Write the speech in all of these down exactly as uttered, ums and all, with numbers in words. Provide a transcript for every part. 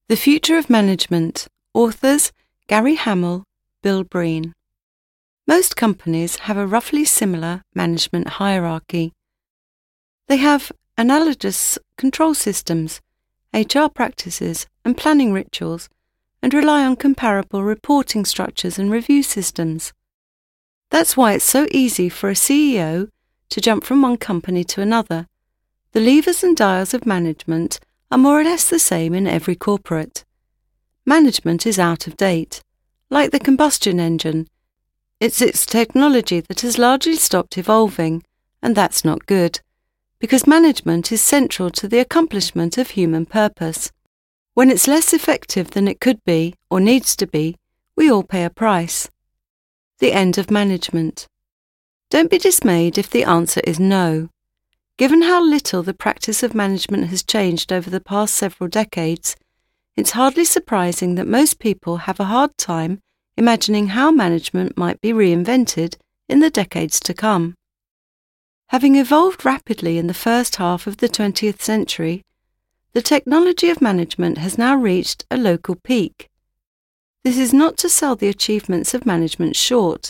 The Future of Management. Authors Gary Hamel, Bill Breen. Most companies have a roughly similar management hierarchy. They have analogous control systems, H R practices, and planning rituals, and rely on comparable reporting structures and review systems. That's why it's so easy for a C E O to jump from one company to another. The levers and dials of management are more or less the same in every corporate. Management is out of date. Like the combustion engine, it's its technology that has largely stopped evolving, and that's not good, because management is central to the accomplishment of human purpose. When it's less effective than it could be, or needs to be, we all pay a price. The end of management. Don't be dismayed if the answer is no. Given how little the practice of management has changed over the past several decades, it's hardly surprising that most people have a hard time imagining how management might be reinvented in the decades to come. Having evolved rapidly in the first half of the twentieth century, the technology of management has now reached a local peak. This is not to sell the achievements of management short.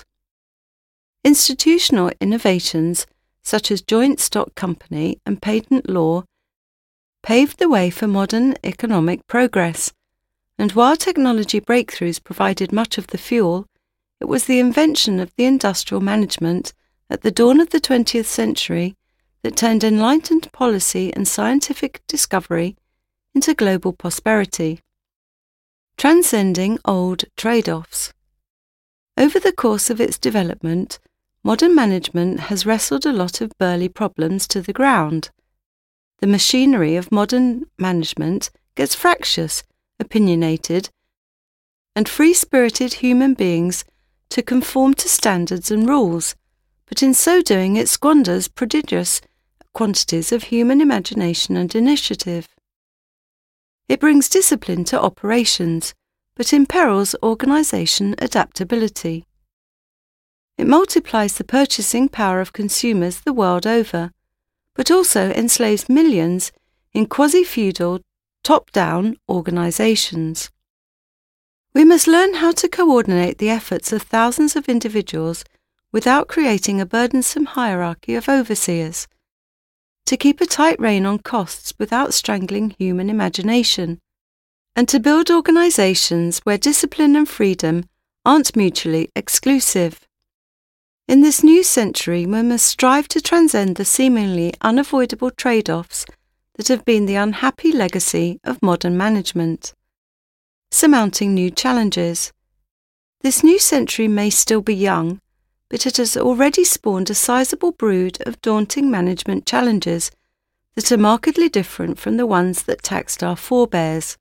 Institutional innovations such as joint stock company and patent law paved the way for modern economic progress, and while technology breakthroughs provided much of the fuel, it was the invention of the industrial management at the dawn of the twentieth century that turned enlightened policy and scientific discovery into global prosperity. Transcending old trade-offs. Over the course of its development, modern management has wrestled a lot of burly problems to the ground. The machinery of modern management gets fractious, opinionated, and free-spirited human beings to conform to standards and rules, but in so doing it squanders prodigious quantities of human imagination and initiative. It brings discipline to operations, but imperils organisation adaptability. It multiplies the purchasing power of consumers the world over, but also enslaves millions in quasi-feudal, top-down organisations. We must learn how to coordinate the efforts of thousands of individuals without creating a burdensome hierarchy of overseers, to keep a tight rein on costs without strangling human imagination, and to build organisations where discipline and freedom aren't mutually exclusive. In this new century, we must strive to transcend the seemingly unavoidable trade-offs that have been the unhappy legacy of modern management. Surmounting new challenges. This new century may still be young, but it has already spawned a sizable brood of daunting management challenges that are markedly different from the ones that taxed our forebears.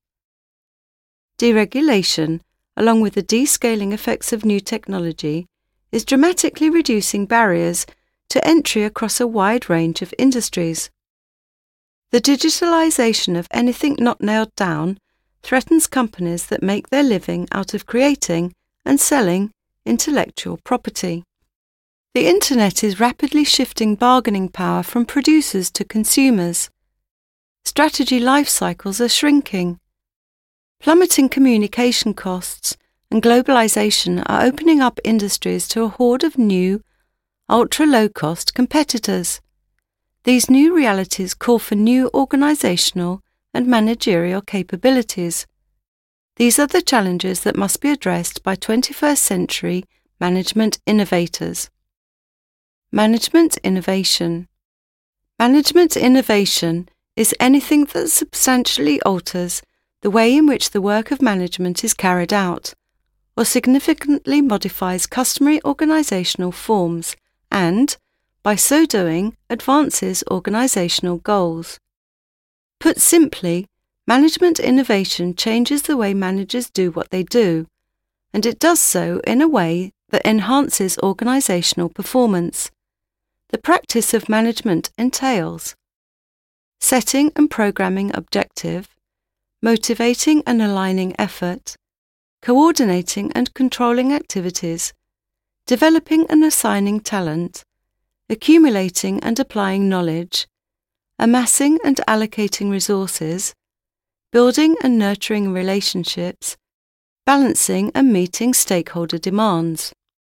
Deregulation, along with the descaling effects of new technology, is dramatically reducing barriers to entry across a wide range of industries. The digitalisation of anything not nailed down threatens companies that make their living out of creating and selling intellectual property. The Internet is rapidly shifting bargaining power from producers to consumers. Strategy life cycles are shrinking. Plummeting communication costs and globalisation are opening up industries to a horde of new, ultra-low-cost competitors. These new realities call for new organisational and managerial capabilities. These are the challenges that must be addressed by twenty-first century management innovators. Management innovation. Management innovation is anything that substantially alters the way in which the work of management is carried out, or significantly modifies customary organisational forms and, by so doing, advances organisational goals. Put simply, management innovation changes the way managers do what they do, and it does so in a way that enhances organisational performance. The practice of management entails setting and programming objective, motivating and aligning effort, coordinating and controlling activities, developing and assigning talent, accumulating and applying knowledge, amassing and allocating resources, building and nurturing relationships, balancing and meeting stakeholder demands.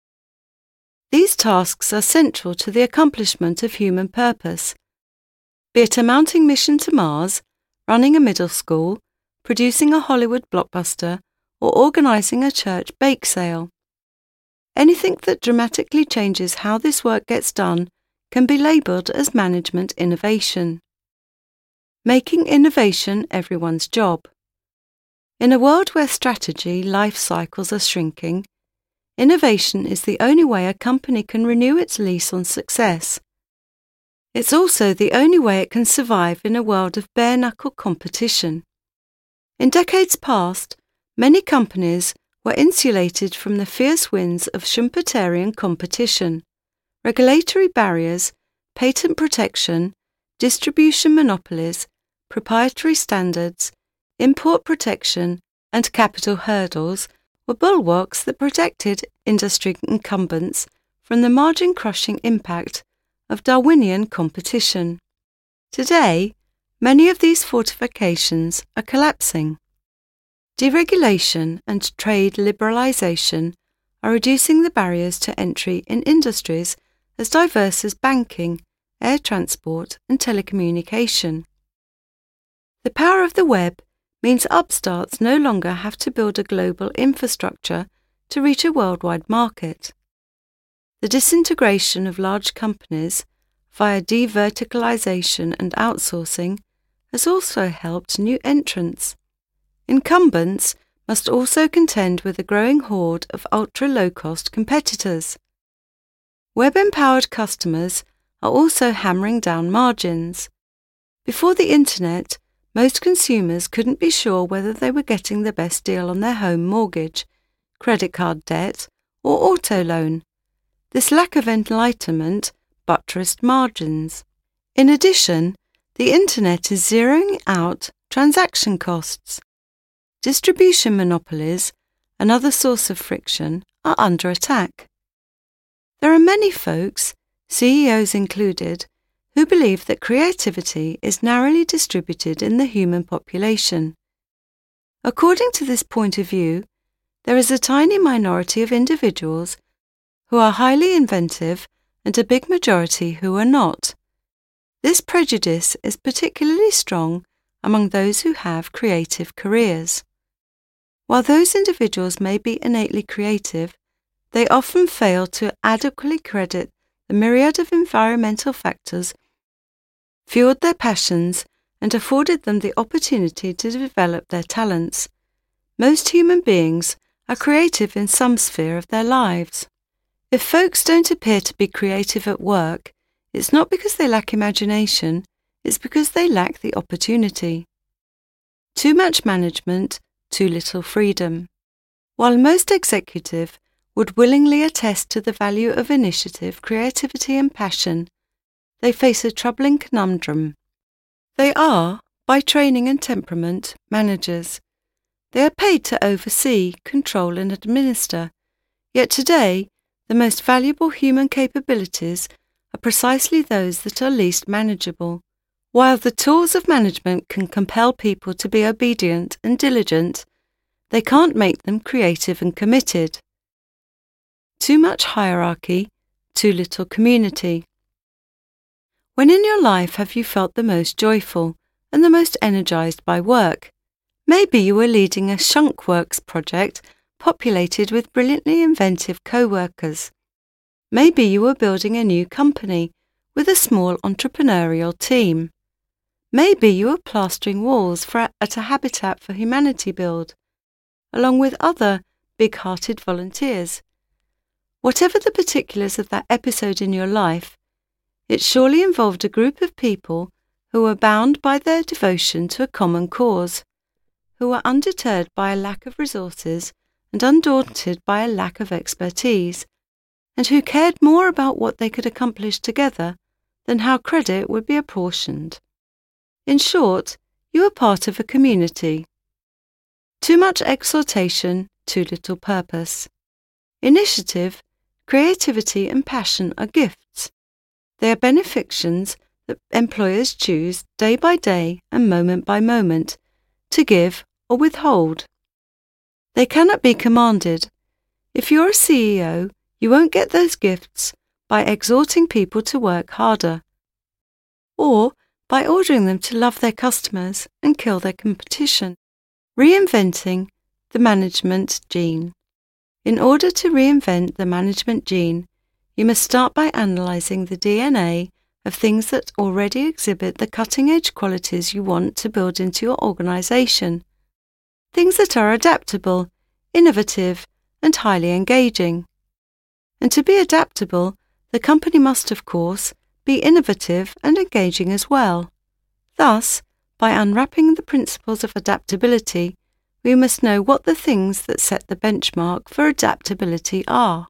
These tasks are central to the accomplishment of human purpose, be it a mounting mission to Mars, running a middle school, producing a Hollywood blockbuster, or organising a church bake sale. Anything that dramatically changes how this work gets done can be labelled as management innovation. Making innovation everyone's job. In a world where strategy life cycles are shrinking, innovation is the only way a company can renew its lease on success. It's also the only way it can survive in a world of bare-knuckle competition. In decades past, many companies were insulated from the fierce winds of Schumpeterian competition, regulatory barriers, patent protection, distribution monopolies, proprietary standards, import protection, and capital hurdles were bulwarks that protected industry incumbents from the margin-crushing impact of Darwinian competition. Today, many of these fortifications are collapsing. Deregulation and trade liberalisation are reducing the barriers to entry in industries as diverse as banking, air transport, and telecommunication. The power of the web means upstarts no longer have to build a global infrastructure to reach a worldwide market. The disintegration of large companies via de-verticalization and outsourcing has also helped new entrants. Incumbents must also contend with a growing horde of ultra-low-cost competitors. Web-empowered customers are also hammering down margins. Before the Internet, most consumers couldn't be sure whether they were getting the best deal on their home mortgage, credit card debt, or auto loan. This lack of enlightenment buttressed margins. In addition, the Internet is zeroing out transaction costs. Distribution monopolies, another source of friction, are under attack. There are many folks, C E Os included, who believe that creativity is narrowly distributed in the human population. According to this point of view, there is a tiny minority of individuals who are highly inventive and a big majority who are not. This prejudice is particularly strong among those who have creative careers. While those individuals may be innately creative, they often fail to adequately credit the myriad of environmental factors fueled their passions and afforded them the opportunity to develop their talents. Most human beings are creative in some sphere of their lives. If folks don't appear to be creative at work, it's not because they lack imagination, it's because they lack the opportunity. Too much management, too little freedom. While most executive would willingly attest to the value of initiative, creativity and passion, they face a troubling conundrum. They are, by training and temperament, managers. They are paid to oversee, control and administer. Yet today, the most valuable human capabilities are precisely those that are least manageable. While the tools of management can compel people to be obedient and diligent, they can't make them creative and committed. Too much hierarchy, too little community. When in your life have you felt the most joyful and the most energized by work? Maybe you were leading a Shunkworks project populated with brilliantly inventive co-workers. Maybe you were building a new company with a small entrepreneurial team. Maybe you were plastering walls for a, at a Habitat for Humanity build, along with other big-hearted volunteers. Whatever the particulars of that episode in your life, it surely involved a group of people who were bound by their devotion to a common cause, who were undeterred by a lack of resources and undaunted by a lack of expertise, and who cared more about what they could accomplish together than how credit would be apportioned. In short, you are part of a community. Too much exhortation, too little purpose. Initiative, creativity and passion are gifts. They are benefactions that employers choose day by day and moment by moment to give or withhold. They cannot be commanded. If you're a C E O, you won't get those gifts by exhorting people to work harder, or by ordering them to love their customers and kill their competition. Reinventing the management gene. In order to reinvent the management gene, you must start by analysing the D N A of things that already exhibit the cutting-edge qualities you want to build into your organisation. Things that are adaptable, innovative, and highly engaging. And to be adaptable, the company must, of course, be innovative and engaging as well. Thus, by unwrapping the principles of adaptability, we must know what the things that set the benchmark for adaptability are.